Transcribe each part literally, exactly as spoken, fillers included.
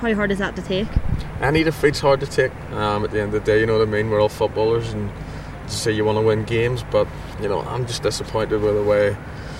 How hard is that to take? Any defeat's hard to take. Um, at the end of the day, you know what I mean. We're all footballers, and to say you want to win games, but you know I'm just disappointed with the way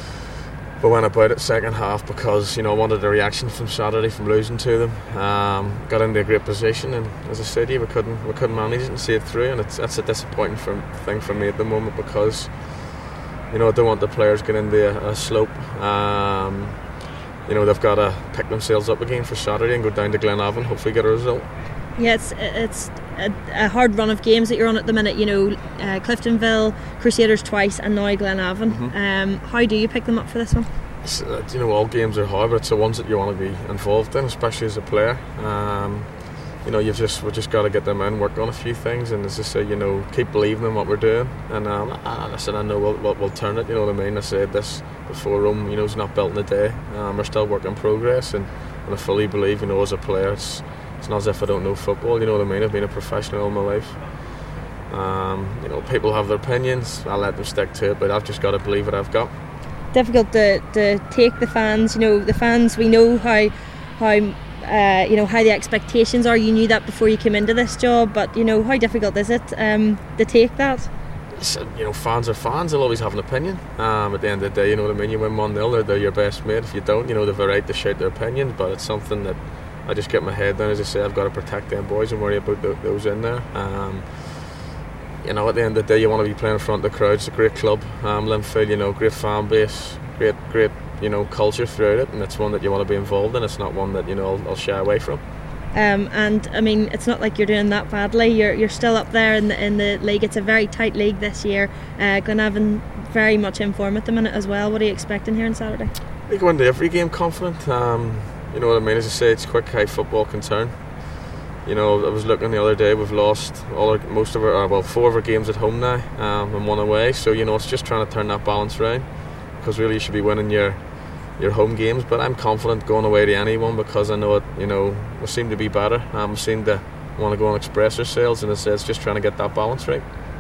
we went about it second half, because you know I wanted a reaction from Saturday from losing to them. Um, got into a great position, and as I said, yeah, we couldn't we couldn't manage it and see it through, and it's that's a disappointing for, thing for me at the moment, because you know I don't want the players getting into a, a slope. Um, you know they've got to pick themselves up again for Saturday and go down to Glenavon, hopefully get a result. Yeah, it's, it's a, a hard run of games that you're on at the minute. You know, uh, Cliftonville, Crusaders twice, and now Glenavon. Mm-hmm. Um, how do you pick them up for this one? Uh, you know, all games are hard, but it's the ones that you want to be involved in, especially as a player. Um, you know, you've just we've just got to get them in, work on a few things, and as I say, you know, keep believing in what we're doing. And um, I, listen, I know we'll, we'll, we'll turn it. You know what I mean? I said this before. Rome, you know, is not built in a day. Um, we're still work in progress, and, and I fully believe, you know, as a player, it's. It's not as if I don't know football, you know what I mean? I've been a professional all my life. Um, you know, people have their opinions, I'll let them stick to it, but I've just got to believe what I've got. Difficult to, to take the fans, you know, the fans, we know how, how uh, you know, how the expectations are. You knew that before you came into this job, but, you know, how difficult is it um, to take that? So, you know, fans are fans, they'll always have an opinion. Um, at the end of the day, you know what I mean? You win one nil, they're, they're your best mate. If you don't, you know, they've a right to shout their opinions, but it's something that I just get my head down. As I say, I've got to protect them boys and worry about the, those in there. Um, you know, at the end of the day, you want to be playing in front of the crowd. It's a great club, um, Linfield. You know, great fan base, great, great, you know, culture throughout it, and it's one that you want to be involved in. It's not one that you know I'll, I'll shy away from. Um, and I mean, it's not like you're doing that badly. You're you're still up there in the in the league. It's a very tight league this year. Uh, Glenavon very much in form at the minute as well. What are you expecting here on Saturday? We go into every game confident. Um, You know what I mean? As I say, it's quick how football can turn. You know, I was looking the other day. We've lost all our, most of our, well, four of our games at home now, um, and one away. So you know, it's just trying to turn that balance around, because really you should be winning your your home games. But I'm confident going away to anyone, because I know it. You know, we seem to be better. Um, we seem to want to go and express ourselves, and it's, it's just trying to get that balance right.